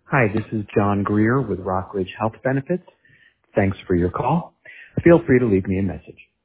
Hi, this is John Greer with Rockridge Health Benefits. Thanks for your call. Feel free to leave me a message.